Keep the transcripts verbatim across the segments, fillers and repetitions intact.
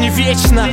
не вечно.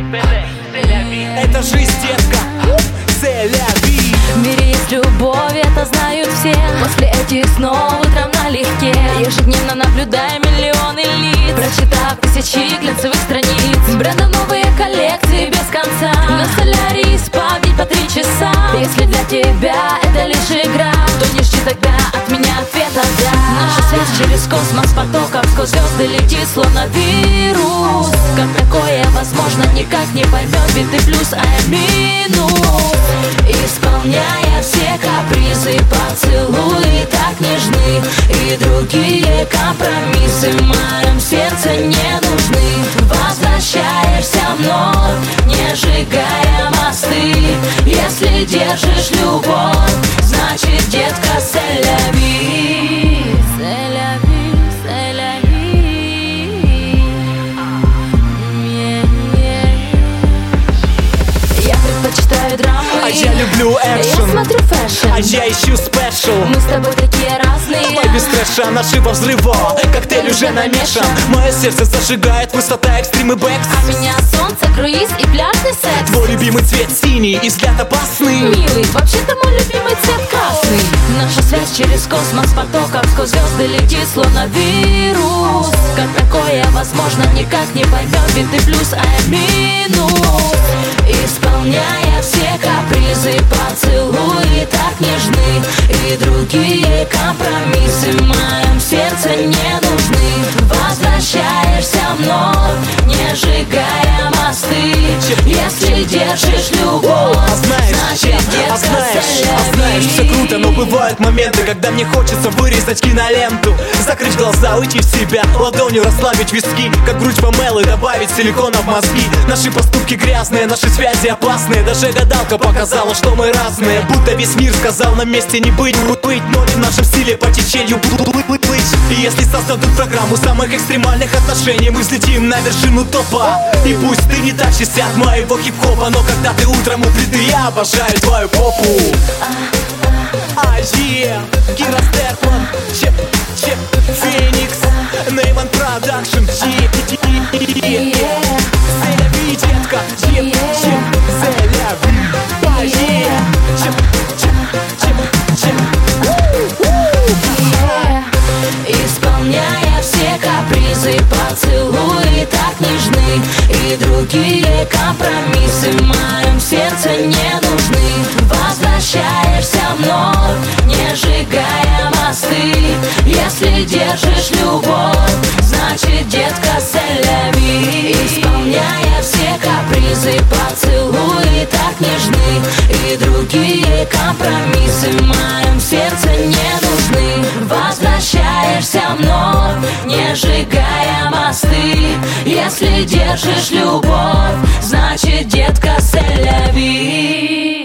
Это жизнь, детка. C'est la vie. В мире есть любовь, это знают все. После этих снов утром налегке, ежедневно наблюдая миллионы лиц, прочитав тысячи глянцевых страниц брендов, новые коллекции без конца. На солярии спавнить по три часа. Если для тебя это лишь игра, то не жди тогда от меня ответа «да». Наша связь через космос потоком сквозь звезды летит, словно вирус. Как такое возможно, никак не поймет, ведь ты плюс, а я минус. Исполняя все капризы, поцелуи так нежны, и другие компромиссы в моем сердце не нужны. Возвращаешься вновь, не сжигая мосты. Если держишь любовь, значит, детка, c'est la vie. C'est la vie, c'est la vie. Yeah, yeah. Я предпочитаю драмы, а я люблю экшен. Я смотрю фэшн, а я ищу спешл. Мы с тобой такие разные. Давай без трэша, нашива взрыва, коктейль уже намешан. Мое сердце зажигает высота, экстримы бэкс. А меня солнце, круиз и пляжный секс. Твой любимый цвет синий и взгляд опасный. Милый, вообще-то мой любимый цвет красный. Наша связь через космос потоком сквозь звезды летит, словно вирус. Как такое возможно, никак не поймет, ведь ты плюс, а я минус. Исполняя все капризы, поцелуи так нежны, и другие компромиссы в моем сердце не нужны. Возвращаешься вновь, не сжигая мосты. Если держишь любовь, а знаешь, значит, детка, а знаешь, c'est la а знаешь, все vie. круто, но бывают моменты, когда мне хочется вырезать киноленту, закрыть глаза, уйти в себя, ладонью расслабить виски, как грудь Памелы, добавить силикона в мозги. Наши поступки грязные, наши связи опасные. Даже гадалка показала, что мы разные. Будто весь мир сказал нам вместе не быть, быть, но не в нашем стиле по течению плыть. И если создадут программу самых экстремальных отношений, мы взлетим на вершину топа. И пусть ты не тащишься от моего хип-хопа, но когда ты утром у плиты, я обожаю твою попу. А, е, Кира Стерплан, Чеп, Чеп, Феникс, Нейман Продакшн, е, c'est la vie, детка, Чеп, Чеп, c'est la vie. А, е, Чеп, Чеп, Чеп, Чеп. Исполняя все капризы, поцелуи так нежны, и другие компромиссы в моем сердце не нужны. Возвращаешься вновь, не сжигая мосты. Если держишь любовь, значит, детка, c'est la vie. Исполняя все капризы, поцелуи так нежны, и другие компромиссы в моем сердце не нужны. Возвращаешься вновь, не сжигая мосты. Если держишь любовь, значит, детка, c'est la vie.